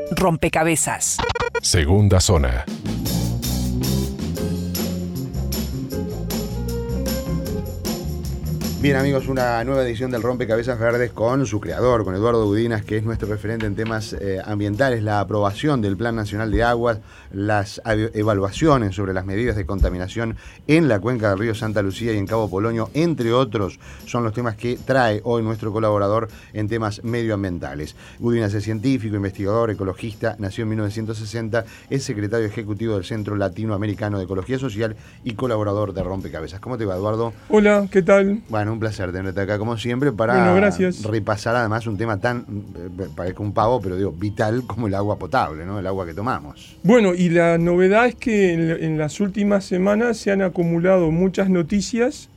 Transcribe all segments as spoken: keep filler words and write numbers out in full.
Rompecabezas. Segunda zona. Bien, amigos, una nueva edición del Rompecabezas Verdes con su creador, con Eduardo Gudinas, que es nuestro referente en temas eh, ambientales, la aprobación del Plan Nacional de Aguas, las evaluaciones sobre las medidas de contaminación en la cuenca del río Santa Lucía y en Cabo Polonio, entre otros, son los temas que trae hoy nuestro colaborador en temas medioambientales. Gudinas es científico, investigador, ecologista, nació en mil novecientos sesenta, es secretario ejecutivo del Centro Latinoamericano de Ecología Social y colaborador de Rompecabezas. ¿Cómo te va, Eduardo? Hola, ¿qué tal? Bueno, un placer tenerte acá como siempre para bueno, gracias. repasar además un tema tan, eh, parezca un pavo, pero digo, vital como el agua potable, ¿no? El agua que tomamos. Bueno, y la novedad es que en, en las últimas semanas se han acumulado muchas noticias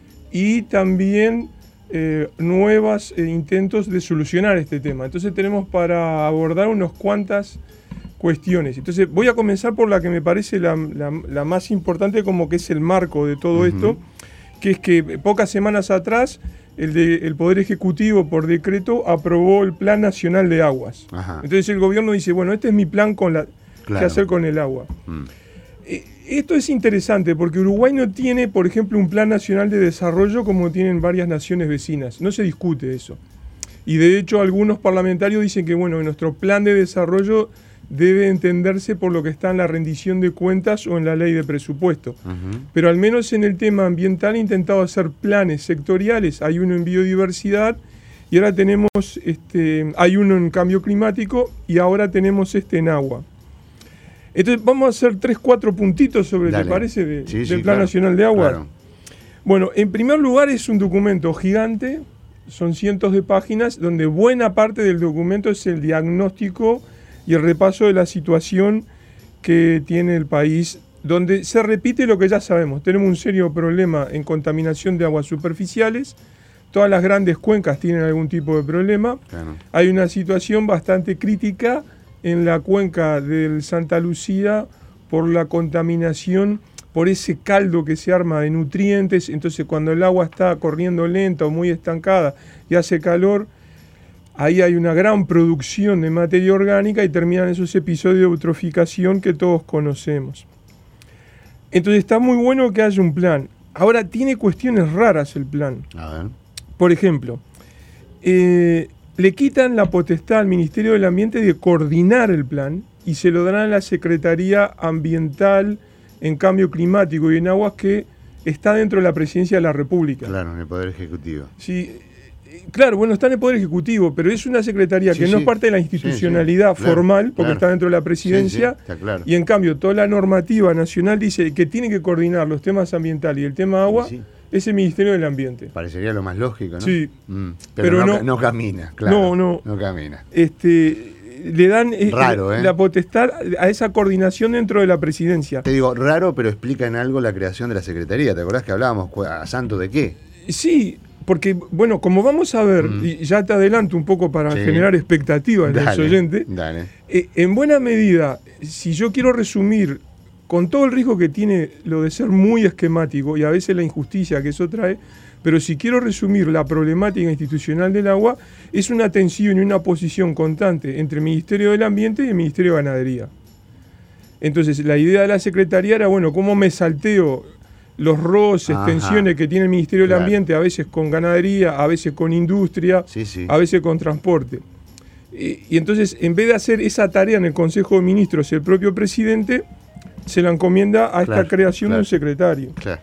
y también eh, nuevos eh, intentos de solucionar este tema. Entonces tenemos para abordar unas cuantas cuestiones. Entonces voy a comenzar por la que me parece la, la, la más importante, como que es el marco de todo uh-huh. esto, que es que pocas semanas atrás el, de, el Poder Ejecutivo por decreto aprobó el Plan Nacional de Aguas. Ajá. Entonces el gobierno dice, bueno, este es mi plan con la, claro. qué hacer con el agua. Mm. Eh, esto es interesante porque Uruguay no tiene, por ejemplo, un Plan Nacional de Desarrollo como tienen varias naciones vecinas. No se discute eso. Y de hecho algunos parlamentarios dicen que, bueno, nuestro plan de desarrollo debe entenderse por lo que está en la rendición de cuentas o en la ley de presupuesto. Uh-huh. Pero al menos en el tema ambiental he intentado hacer planes sectoriales. Hay uno en biodiversidad y ahora tenemos, este, hay uno en cambio climático y ahora tenemos este en agua. Entonces vamos a hacer tres, cuatro puntitos sobre, Dale. ¿te parece? De, sí, del sí, Plan claro. Nacional de Agua. Claro. Bueno, en primer lugar es un documento gigante, son cientos de páginas, donde buena parte del documento es el diagnóstico y el repaso de la situación que tiene el país, donde se repite lo que ya sabemos. Tenemos un serio problema en contaminación de aguas superficiales, todas las grandes cuencas tienen algún tipo de problema. Claro. Hay una situación bastante crítica en la cuenca del Santa Lucía por la contaminación, por ese caldo que se arma de nutrientes. Entonces cuando el agua está corriendo lenta o muy estancada y hace calor, ahí hay una gran producción de materia orgánica y terminan esos episodios de eutroficación que todos conocemos. Entonces está muy bueno que haya un plan. Ahora tiene cuestiones raras el plan. A ver. Por ejemplo, eh, le quitan la potestad al Ministerio del Ambiente de coordinar el plan y se lo darán a la Secretaría Ambiental en Cambio Climático y en Aguas, que está dentro de la Presidencia de la República. Claro, en el Poder Ejecutivo. Sí. Claro, bueno, está en el Poder Ejecutivo, pero es una secretaría sí, que no sí. es parte de la institucionalidad sí, sí. formal, claro, porque claro. está dentro de la presidencia, sí, sí, claro. y en cambio toda la normativa nacional dice que tiene que coordinar los temas ambientales y el tema agua, sí, sí. es el Ministerio del Ambiente. Parecería lo más lógico, ¿no? Sí. Mm, pero pero no, no, no camina, claro. No, no. No camina. Este... le dan raro, eh, ¿eh? la potestad a esa coordinación dentro de la presidencia. Te digo, raro, pero explica en algo la creación de la secretaría. ¿Te acordás que hablábamos a santo de qué? Sí, porque, bueno, como vamos a ver, mm. y ya te adelanto un poco para sí. generar expectativas en los oyentes, dale. Eh, en buena medida, si yo quiero resumir, con todo el riesgo que tiene lo de ser muy esquemático y a veces la injusticia que eso trae, pero si quiero resumir la problemática institucional del agua, es una tensión y una posición constante entre el Ministerio del Ambiente y el Ministerio de Ganadería. Entonces, la idea de la Secretaría era, bueno, ¿cómo me salteo los roces, Ajá. tensiones que tiene el Ministerio claro. del Ambiente, a veces con ganadería, a veces con industria, sí, sí. a veces con transporte? Y, y entonces, en vez de hacer esa tarea en el Consejo de Ministros, el propio presidente se la encomienda a claro, esta creación claro, de un secretario. Claro.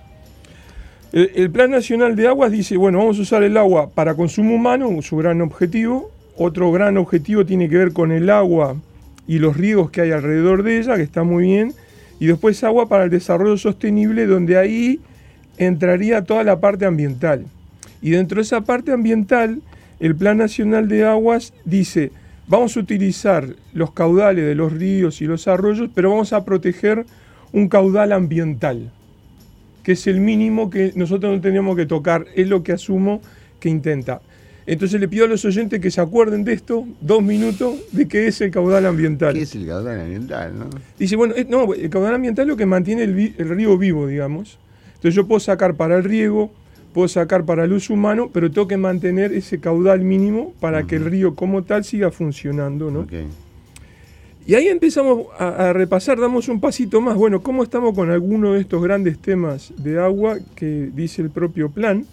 El, el Plan Nacional de Aguas dice, bueno, vamos a usar el agua para consumo humano, su gran objetivo. Otro gran objetivo tiene que ver con el agua y los riegos que hay alrededor de ella, que está muy bien. Y después agua para el desarrollo sostenible, donde ahí entraría toda la parte ambiental. Y dentro de esa parte ambiental, el Plan Nacional de Aguas dice, vamos a utilizar los caudales de los ríos y los arroyos, pero vamos a proteger un caudal ambiental, que es el mínimo que nosotros no teníamos que tocar, es lo que asumo que intenta. Entonces le pido a los oyentes que se acuerden de esto, dos minutos, de qué es el caudal ambiental. ¿Qué es el caudal ambiental, no? Dice, bueno, no, el caudal ambiental es lo que mantiene el, vi, el río vivo, digamos. Entonces yo puedo sacar para el riego, puedo sacar para el uso humano, pero tengo que mantener ese caudal mínimo para uh-huh. que el río como tal siga funcionando, ¿no? Okay. Y ahí empezamos a, a repasar, damos un pasito más. Bueno, ¿cómo estamos con alguno de estos grandes temas de agua que dice el propio plan?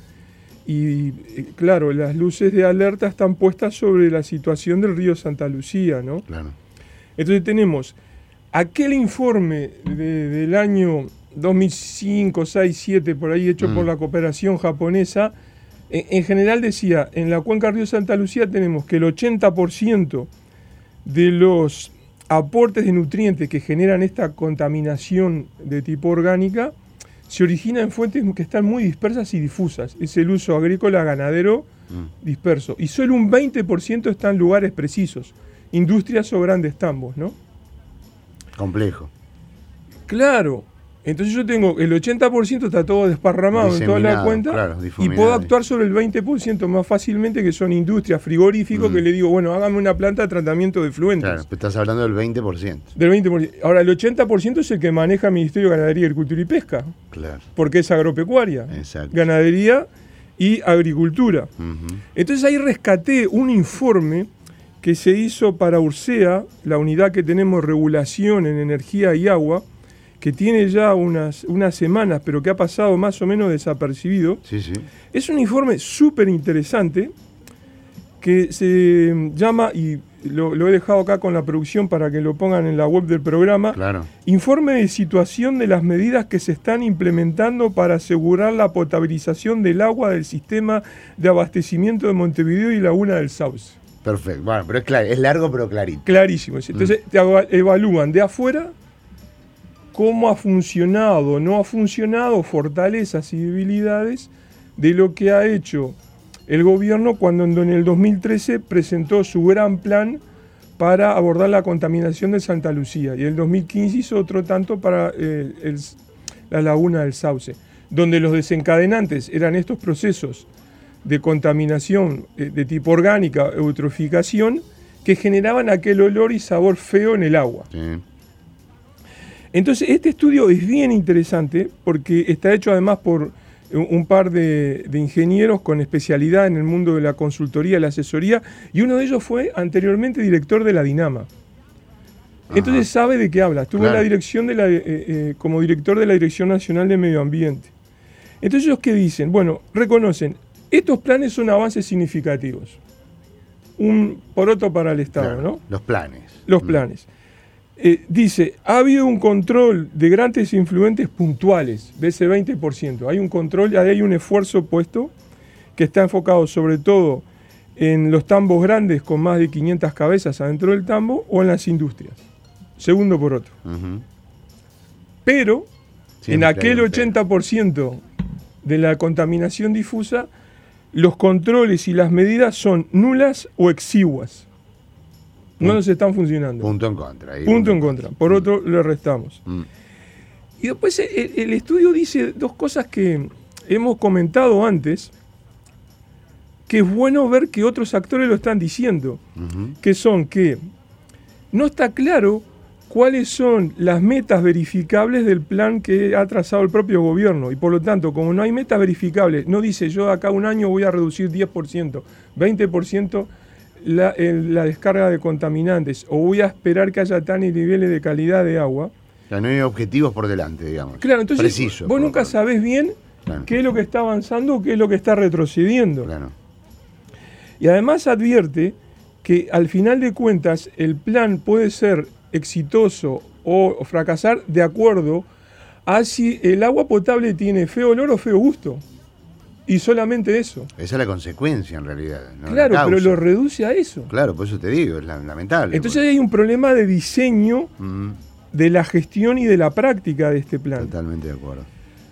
Y eh, claro, las luces de alerta están puestas sobre la situación del río Santa Lucía, ¿no? Claro. Entonces tenemos aquel informe de, del año dos mil cinco, seis, siete, por ahí, hecho mm. por la cooperación japonesa. En, en general decía, en la cuenca río Santa Lucía tenemos que el ochenta por ciento de los aportes de nutrientes que generan esta contaminación de tipo orgánica se origina en fuentes que están muy dispersas y difusas. Es el uso agrícola, ganadero, mm. disperso. Y solo un veinte por ciento está en lugares precisos, industrias o grandes tambos, ¿no? Complejo. Claro. Entonces yo tengo el ochenta por ciento está todo desparramado en toda la cuenta, claro, y puedo actuar sobre el veinte por ciento más fácilmente, que son industrias, frigoríficos, mm. que le digo, bueno, hágame una planta de tratamiento de efluentes. Claro, estás hablando del veinte por ciento. Del veinte por ciento. Ahora, el ochenta por ciento es el que maneja el Ministerio de Ganadería, Agricultura y Pesca. Claro. Porque es agropecuaria, exacto, ganadería y agricultura. Uh-huh. Entonces ahí rescaté un informe que se hizo para URSEA, la unidad que tenemos regulación en energía y agua, que tiene ya unas, unas semanas, pero que ha pasado más o menos desapercibido. Sí, sí. Es un informe súper interesante que se llama, y lo, lo he dejado acá con la producción para que lo pongan en la web del programa, claro. Informe de situación de las medidas que se están implementando para asegurar la potabilización del agua del sistema de abastecimiento de Montevideo y Laguna del Sauce. Perfecto, bueno, pero es, clar- es largo pero clarito. Clarísimo. Entonces mm. te evalúan de afuera cómo ha funcionado, no ha funcionado, fortalezas y debilidades de lo que ha hecho el gobierno cuando en el dos mil trece presentó su gran plan para abordar la contaminación de Santa Lucía, y en el dos mil quince hizo otro tanto para eh, el, la Laguna del Sauce, donde los desencadenantes eran estos procesos de contaminación eh, de tipo orgánica, eutroficación, que generaban aquel olor y sabor feo en el agua. Sí. Entonces, este estudio es bien interesante porque está hecho además por un par de, de ingenieros con especialidad en el mundo de la consultoría y la asesoría, y uno de ellos fue anteriormente director de la Dinama. Entonces Ajá. sabe de qué habla. Estuvo claro. en la dirección de la, eh, eh, como director de la Dirección Nacional de Medio Ambiente. Entonces, ellos qué dicen, bueno, reconocen, estos planes son avances significativos. Un poroto para el Estado, claro. ¿no? Los planes. Los planes. Eh, dice, ha habido un control de grandes influentes puntuales de ese veinte por ciento. Hay un control, hay un esfuerzo puesto que está enfocado sobre todo en los tambos grandes con más de quinientas cabezas adentro del tambo o en las industrias. Segundo poroto. Uh-huh. Pero Siempre en aquel ochenta por ciento de la contaminación difusa, los controles y las medidas son nulas o exiguas. No nos están funcionando. Punto en contra. Ahí Punto en contra. Por mm. otro, le restamos. Mm. Y después el, el estudio dice dos cosas que hemos comentado antes, que es bueno ver que otros actores lo están diciendo, uh-huh. que son que no está claro cuáles son las metas verificables del plan que ha trazado el propio gobierno. Y por lo tanto, como no hay metas verificables, no dice yo acá un año voy a reducir diez por ciento, veinte por ciento La, el, la descarga de contaminantes, o voy a esperar que haya tales niveles de calidad de agua. O sea, no hay objetivos por delante, digamos. Claro, entonces Preciso, vos nunca sabés bien claro. qué es lo que está avanzando o qué es lo que está retrocediendo. Claro. Y además advierte que al final de cuentas el plan puede ser exitoso o fracasar de acuerdo a si el agua potable tiene feo olor o feo gusto. Y solamente eso. Esa es la consecuencia en realidad. ¿No? Claro, pero lo reduce a eso. Claro, por eso te digo, es lamentable. Entonces porque... hay un problema de diseño mm. de la gestión y de la práctica de este plan. Totalmente de acuerdo.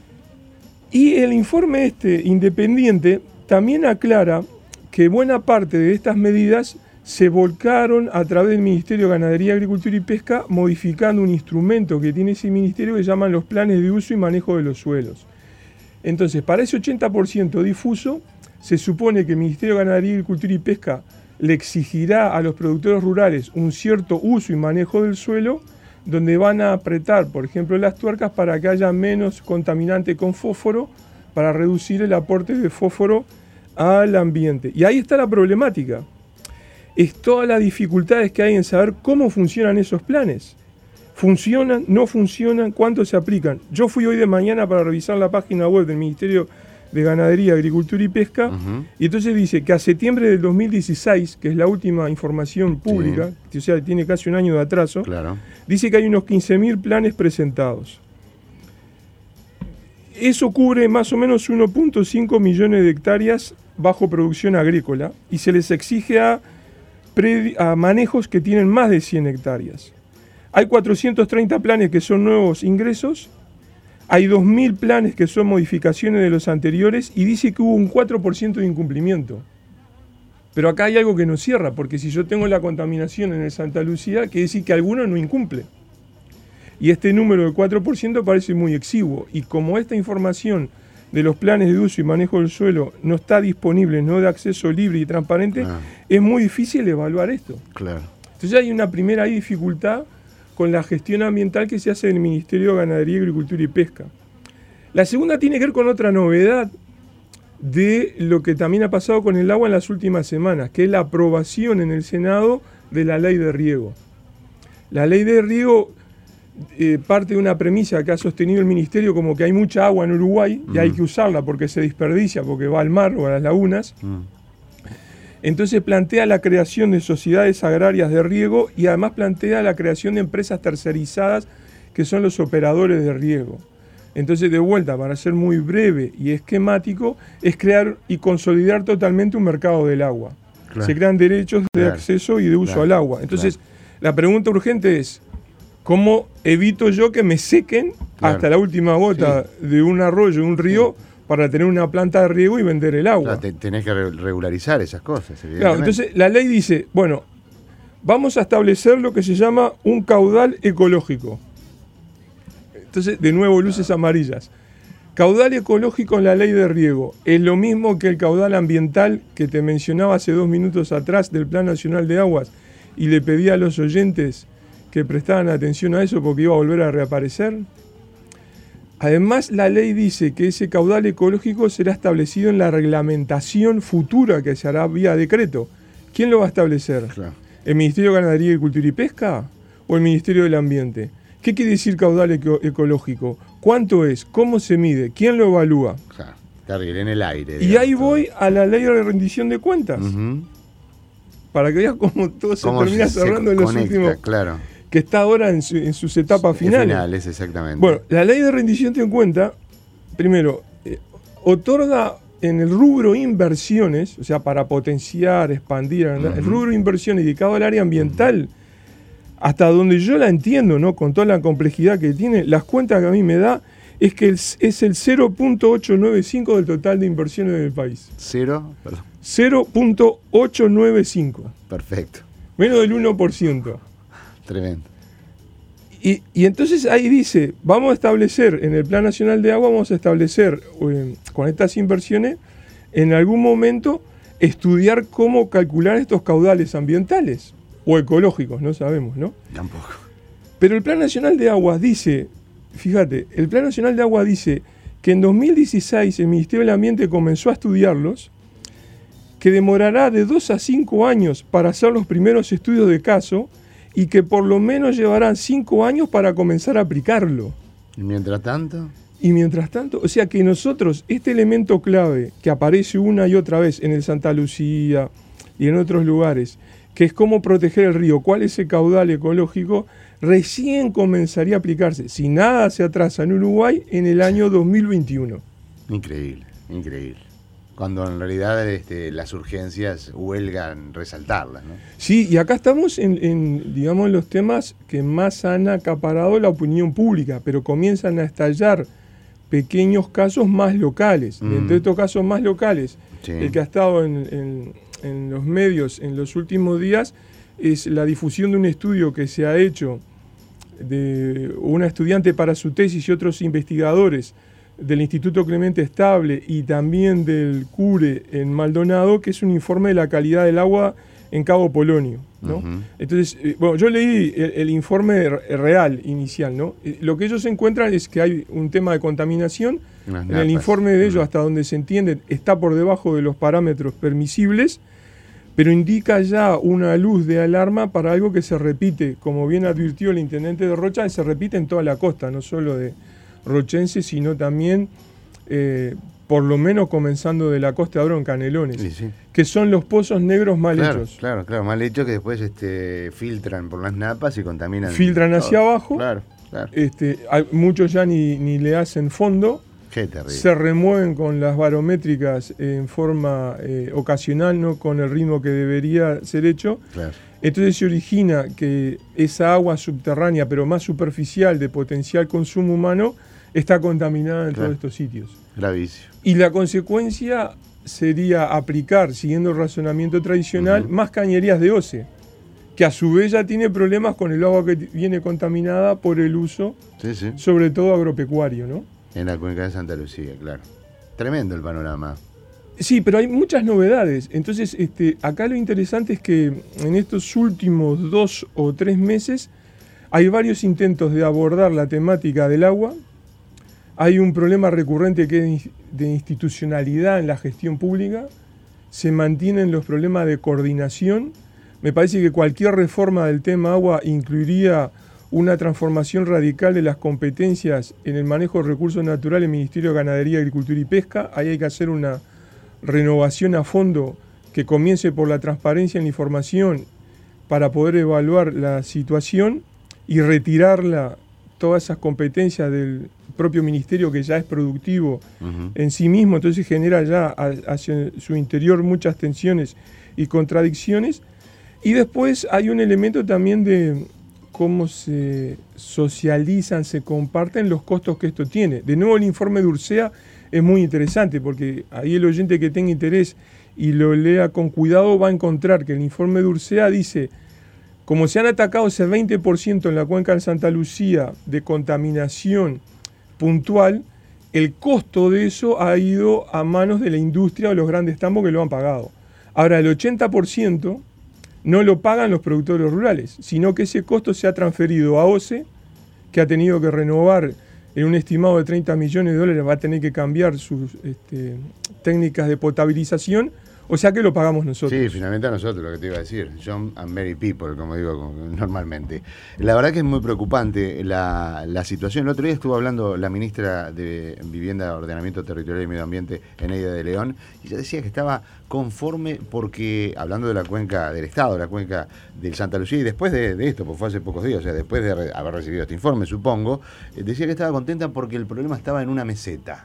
Y el informe este independiente también aclara que buena parte de estas medidas se volcaron a través del Ministerio de Ganadería, Agricultura y Pesca, modificando un instrumento que tiene ese ministerio que llaman los planes de uso y manejo de los suelos. Entonces, para ese ochenta por ciento difuso, se supone que el Ministerio de Ganadería, Agricultura y Pesca le exigirá a los productores rurales un cierto uso y manejo del suelo, donde van a apretar, por ejemplo, las tuercas para que haya menos contaminante con fósforo, para reducir el aporte de fósforo al ambiente. Y ahí está la problemática. es todas las dificultades que hay en saber cómo funcionan esos planes. ¿Funcionan? ¿No funcionan? ¿Cuánto se aplican? Yo fui hoy de mañana para revisar la página web del Ministerio de Ganadería, Agricultura y Pesca, uh-huh. y entonces dice que a septiembre del dos mil dieciséis, que es la última información pública, sí. que, o sea, tiene casi un año de atraso, claro. dice que hay unos quince mil planes presentados. Eso cubre más o menos uno punto cinco millones de hectáreas bajo producción agrícola y se les exige a, pre, a manejos que tienen más de cien hectáreas. Hay cuatrocientos treinta planes que son nuevos ingresos. Hay dos mil planes que son modificaciones de los anteriores y dice que hubo un cuatro por ciento de incumplimiento. Pero acá hay algo que no cierra, porque si yo tengo la contaminación en el Santa Lucía, quiere decir que alguno no incumple. Y este número de cuatro por ciento parece muy exiguo. Y como esta información de los planes de uso y manejo del suelo no está disponible, no de acceso libre y transparente, ah. es muy difícil evaluar esto. Claro. Entonces hay una primera dificultad con la gestión ambiental que se hace en el Ministerio de Ganadería, Agricultura y Pesca. La segunda tiene que ver con otra novedad de lo que también ha pasado con el agua en las últimas semanas, que es la aprobación en el Senado de la ley de riego. La ley de riego eh, parte de una premisa que ha sostenido el Ministerio, como que hay mucha agua en Uruguay y mm. hay que usarla porque se desperdicia, porque va al mar o a las lagunas. Mm. Entonces plantea la creación de sociedades agrarias de riego y además plantea la creación de empresas tercerizadas que son los operadores de riego. Entonces, de vuelta, para ser muy breve y esquemático, es crear y consolidar totalmente un mercado del agua. Claro. Se crean derechos de claro. acceso y de uso claro. al agua. Entonces, claro. la pregunta urgente es, ¿cómo evito yo que me sequen claro. hasta la última gota sí. de un arroyo, un río, sí. para tener una planta de riego y vender el agua? Claro, te, tenés que regularizar esas cosas, evidentemente. Claro, entonces la ley dice, bueno, vamos a establecer lo que se llama un caudal ecológico. Entonces, de nuevo, luces claro. amarillas. Caudal ecológico en la ley de riego es lo mismo que el caudal ambiental que te mencionaba hace dos minutos atrás del Plan Nacional de Aguas, y le pedí a los oyentes que prestaran atención a eso porque iba a volver a reaparecer. Además, la ley dice que ese caudal ecológico será establecido en la reglamentación futura que se hará vía decreto. ¿Quién lo va a establecer? Claro. ¿El Ministerio de Ganadería, Agricultura y Pesca o el Ministerio del Ambiente? ¿Qué quiere decir caudal eco- ecológico? ¿Cuánto es? ¿Cómo se mide? ¿Quién lo evalúa? Claro, está en el aire. Digamos, y ahí voy todo. A la ley de rendición de cuentas. Uh-huh. Para que veas cómo todo se ¿Cómo termina se cerrando se en los conecta, últimos... Claro. Que está ahora en, su, en sus etapas finales. Finales, exactamente. Bueno, la ley de rendición de cuenta, primero, eh, otorga en el rubro inversiones, o sea, para potenciar, expandir, uh-huh. el rubro inversiones dedicado al área ambiental, uh-huh. hasta donde yo la entiendo, ¿no? Con toda la complejidad que tiene, las cuentas que a mí me da es que el, es el cero punto ochocientos noventa y cinco del total de inversiones del país. ¿Cero? Perdón. cero punto ochocientos noventa y cinco. Perfecto. Menos del uno por ciento. Tremendo. Y, y entonces ahí dice, vamos a establecer, en el Plan Nacional de Agua, vamos a establecer, eh, con estas inversiones, en algún momento, estudiar cómo calcular estos caudales ambientales, o ecológicos, no sabemos, ¿no? Tampoco. Pero el Plan Nacional de Aguas dice, fíjate, el Plan Nacional de Aguas dice que en dos mil dieciséis el Ministerio del Ambiente comenzó a estudiarlos, que demorará de dos a cinco años para hacer los primeros estudios de caso, y que por lo menos llevarán cinco años para comenzar a aplicarlo. ¿Y mientras tanto? Y mientras tanto, o sea que nosotros, este elemento clave que aparece una y otra vez en el Santa Lucía y en otros lugares, que es cómo proteger el río, cuál es el caudal ecológico, recién comenzaría a aplicarse, si nada se atrasa en Uruguay, en el año dos mil veintiuno. Increíble, increíble. Cuando en realidad este, las urgencias huelgan resaltarlas, ¿no? Sí, y acá estamos en, en, digamos, en los temas que más han acaparado la opinión pública, pero comienzan a estallar pequeños casos más locales. Mm. Entre estos casos más locales, sí. el que ha estado en, en, en los medios en los últimos días es la difusión de un estudio que se ha hecho de una estudiante para su tesis y otros investigadores del Instituto Clemente Estable y también del CURE en Maldonado, que es un informe de la calidad del agua en Cabo Polonio, ¿no? Uh-huh. Entonces, eh, bueno, yo leí el, el informe real inicial, ¿no? Eh, lo que ellos encuentran es que hay un tema de contaminación. Unas en napas. El informe de ellos, uh-huh. hasta donde se entiende, está por debajo de los parámetros permisibles, pero indica ya una luz de alarma para algo que se repite, como bien advirtió el intendente de Rocha, se repite en toda la costa, no solo de Rochense, sino también, eh, por lo menos comenzando de la Costa de Oro en Canelones, Sí, sí. que son los pozos negros mal Claro, hechos. claro, claro, mal hecho que después este, filtran por las napas y contaminan. Filtran hacia todo. abajo, Claro, claro. este, hay- muchos ya ni, ni le hacen fondo, Qué terrible. se remueven con las barométricas en forma eh, ocasional, no con el ritmo que debería ser hecho. Claro. Entonces se origina que esa agua subterránea, pero más superficial, de potencial consumo humano, está contaminada en Claro. todos estos sitios. Gravísimo. Y la consecuencia sería aplicar, siguiendo el razonamiento tradicional, Uh-huh. más cañerías de O C E, que a su vez ya tiene problemas con el agua que t- viene contaminada por el uso, Sí, sí. sobre todo agropecuario, ¿no? En la cuenca de Santa Lucía, claro. Tremendo el panorama. Sí, pero hay muchas novedades. Entonces, este, acá lo interesante es que en estos últimos dos o tres meses hay varios intentos de abordar la temática del agua. Hay un problema recurrente que es de institucionalidad en la gestión pública. Se mantienen los problemas de coordinación. Me parece que cualquier reforma del tema agua incluiría una transformación radical de las competencias en el manejo de recursos naturales del Ministerio de Ganadería, Agricultura y Pesca. Ahí hay que hacer una renovación a fondo que comience por la transparencia en la información para poder evaluar la situación y retirarla, todas esas competencias del propio ministerio que ya es productivo Uh-huh. en sí mismo, entonces genera ya a- hacia su interior muchas tensiones y contradicciones. Y después hay un elemento también de cómo se socializan, se comparten los costos que esto tiene. De nuevo, el informe de Ursea es muy interesante porque ahí el oyente que tenga interés y lo lea con cuidado va a encontrar que el informe de Ursea dice: como se han atacado ese veinte por ciento en la cuenca de Santa Lucía de contaminación puntual, el costo de eso ha ido a manos de la industria o los grandes tambos que lo han pagado. Ahora, el ochenta por ciento no lo pagan los productores rurales, sino que ese costo se ha transferido a O C E, que ha tenido que renovar en un estimado de treinta millones de dólares, va a tener que cambiar sus este, técnicas de potabilización, o sea que lo pagamos nosotros. Sí, finalmente a nosotros, lo que te iba a decir. John and Mary People, como digo como normalmente. La verdad que es muy preocupante la, la situación. El otro día estuvo hablando la ministra de Vivienda, Ordenamiento Territorial y Medio Ambiente, Eneida de León, y ella decía que estaba conforme porque, hablando de la cuenca del Estado, la cuenca del Santa Lucía, y después de, de esto, pues fue hace pocos días, o sea, después de re, haber recibido este informe, supongo, eh, decía que estaba contenta porque el problema estaba en una meseta.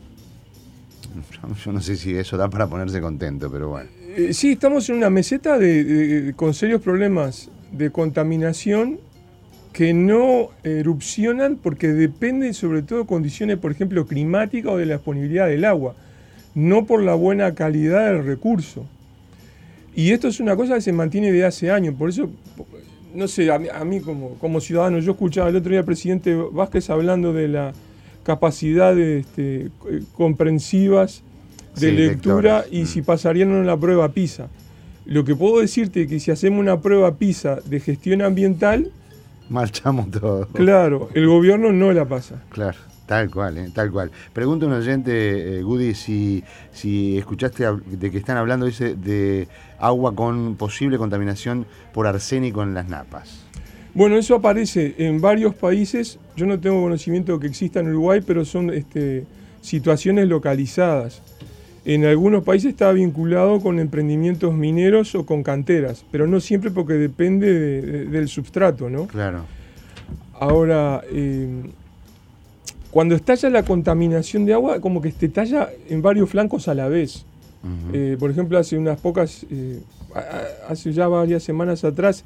Yo no sé si eso da para ponerse contento, pero bueno. Eh, sí, estamos en una meseta de, de- con serios problemas de contaminación que no erupcionan porque dependen sobre todo de condiciones, por ejemplo, climáticas o de la disponibilidad del agua, no por la buena calidad del recurso. Y esto es una cosa que se mantiene de hace años, por eso, no sé, a mí, a mí como, como ciudadano, yo escuchaba el otro día al presidente Vázquez hablando de la capacidad de, este, comprensivas de Sí, lectura lectoras. y Mm. si pasarían en la prueba PISA. Lo que puedo decirte es que si hacemos una prueba PISA de gestión ambiental, Marchamos todos. claro, el gobierno no la pasa. Claro, tal cual, ¿eh? Tal cual. Pregunta un oyente, eh, Goody, si, si escuchaste hab- de que están hablando, dice, de agua con posible contaminación por arsénico en las napas. Bueno, eso aparece en varios países. Yo no tengo conocimiento de que exista en Uruguay, pero son este, situaciones localizadas. En algunos países está vinculado con emprendimientos mineros o con canteras, pero no siempre porque depende de- de- del substrato, ¿no? Claro. Ahora, eh, cuando estalla la contaminación de agua, como que te talla en varios flancos a la vez. Ujú. Eh, por ejemplo, hace unas pocas, eh, a- a- hace ya varias semanas atrás,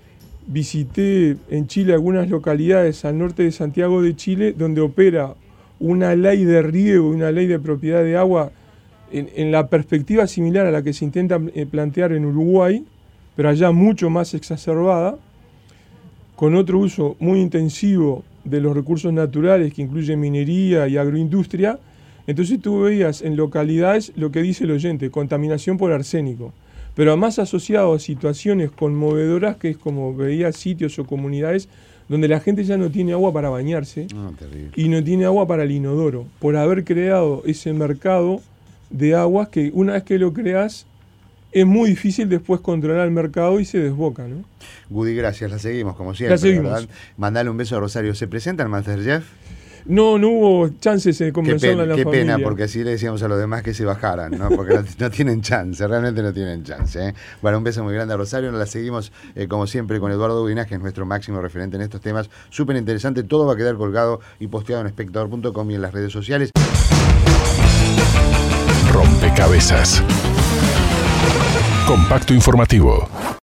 visité en Chile algunas localidades al norte de Santiago de Chile donde opera una ley de riego y una ley de propiedad de agua en, en la perspectiva similar a la que se intenta eh, plantear en Uruguay, pero allá mucho más exacerbada, con otro uso muy intensivo de los recursos naturales que incluye minería y agroindustria. Entonces tú veías en localidades lo que dice el oyente, contaminación por arsénico, pero además asociado a situaciones conmovedoras, que es como veía sitios o comunidades donde la gente ya no tiene agua para bañarse No, terrible. y no tiene agua para el inodoro, por haber creado ese mercado de aguas que una vez que lo creas es muy difícil después controlar el mercado y se desboca, ¿no? Woody, gracias, la seguimos como siempre. La seguimos. ¿Verdad? Mandale un beso a Rosario. ¿Se presenta el MasterChef? No, no hubo chances de convencerla en la Qué familia. pena, porque así le decíamos a los demás que se bajaran, ¿no? Porque no, no tienen chance, realmente no tienen chance. ¿eh? Bueno, un beso muy grande a Rosario. Nos la seguimos, eh, como siempre, con Eduardo Udinas, que es nuestro máximo referente en estos temas. Súper interesante. Todo va a quedar colgado y posteado en espectador punto com y en las redes sociales. Rompecabezas. Compacto informativo.